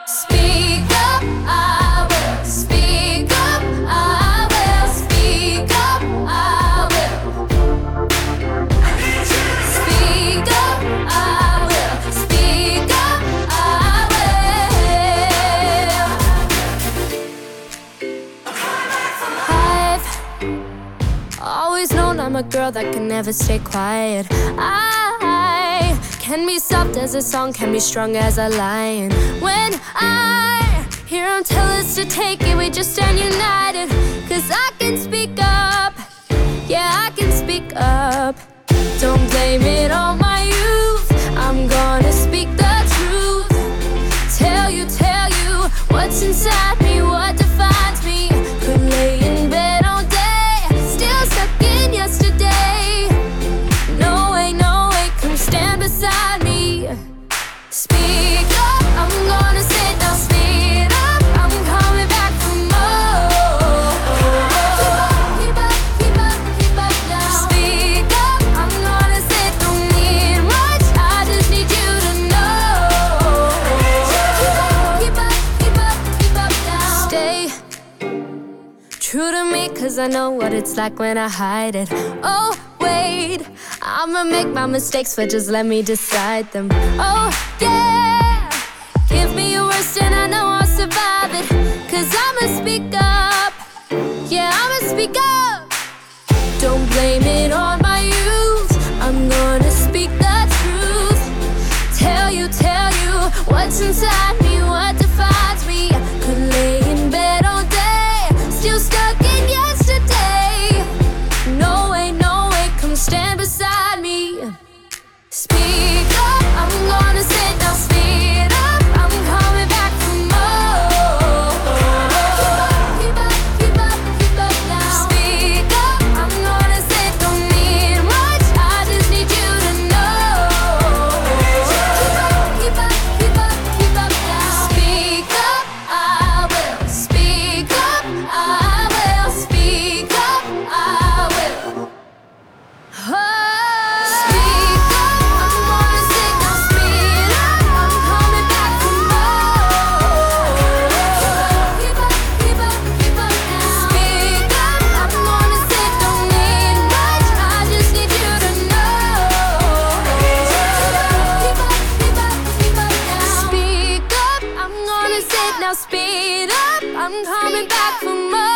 Speak up, I will. Speak up, I will. Speak up, I will. Speak up, I will. Speak up, I will. I've always known I'm a girl that can never stay quiet. I can be soft as a song, can be strong as a lion. When I hear him tell us to take it, we just stand united. Cause I can speak up, yeah, I can speak up. Don't blame it on my youth, I'm gonna speak the truth. Tell you what's inside me, what defines me. Could lay in bed all day, still stuck in yesterday. No way, come stand beside me. Speak up, I'm gonna sit down. Speed up, I'm coming back for more. Keep up now. Speak up, I'm gonna sit, don't need much, I just need you to know. Keep up now. Stay true to me, cause I know what it's like when I hide it. Oh, wait, I'ma make my mistakes, but just let me decide them. Oh, yeah, give me your worst and I know I'll survive it. Cause I'ma speak up, yeah, I'ma speak up. Don't blame it on my youth, I'm gonna speak the truth. Tell you what's inside me, what defines me. Could lay in bed all day, still stuck in yesterday. No way, come stand beside me. Speak up, I'm gonna sit down. Speed up, I'm coming back for more. Keep up now. Speak up, I'm gonna sit, don't need much, I just need you to know. Keep up now. Speak up, I will. Speak up, I will. Speak up, I will. Speak up, I'm gonna sit down. Speed up, I'm coming back for more. Keep up now. Speak up, I'm gonna sit, don't need much, I just need you to know. Keep up now. Speak up, I'm gonna sit now. Speed up, I'm coming back for more.